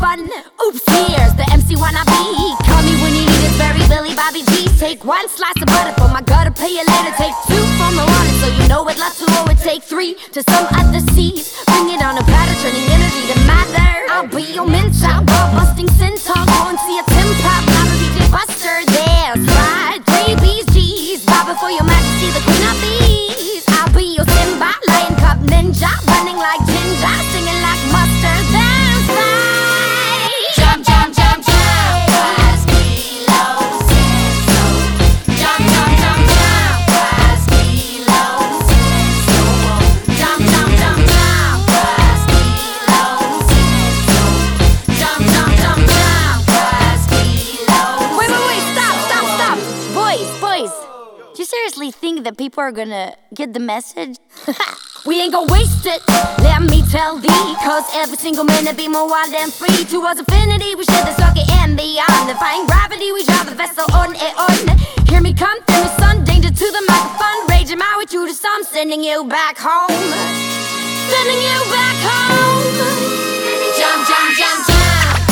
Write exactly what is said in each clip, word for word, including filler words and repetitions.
one. Oops, here's the M C wanna be. Call me when you need it, very Billy Bobby G. Take one slice of butter for my gutter, pay you later. Take two from the wallet, so you know it lots to owe it. Take three to some other seas. Bring it on a platter, turning energy to matter. I'll be your mentor, ball busting centaur. Go and see a Tim Pop, Bobby D J Buster. There's slide, babies, G's. Bow before your majesty, the queen of these. I'll be your Simba, lion cub ninja. Running like ginger, singing like mustard. There's right. Jump, jump, jump, jump. Five kilos and so. Jump, jump, jump, jump. Five kilos and so. Jump, jump, jump, jump. Five kilos and so. Jump, jump, jump, jump. Five kilos. Wait, wait, wait! Stop, stop, stop! Boys, boys. Do you seriously think that people are gonna get the message? We ain't gon' waste it, let me tell thee. Cause every single minute be more wild and free. Towards infinity we share the circuit and beyond. Defying gravity we drive the vessel on and on. Hear me come through the sun, danger to the microphone. Raging my way through the storm, sending you back home. Sending you back home. Jump, jump, jump, jump.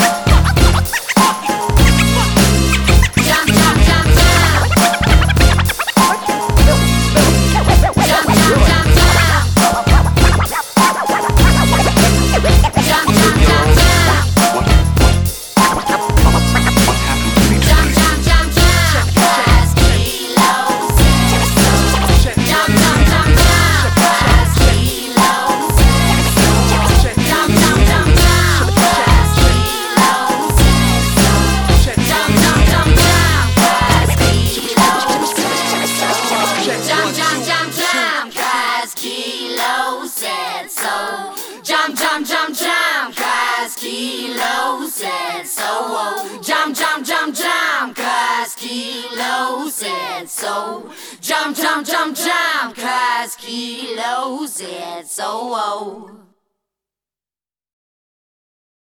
Jump, jump, jump, jump, cause Kilo said so. Jump, jump, jump, jump, cause Kilo said so. Jump, jump, jump, jump, cause Kilo said so.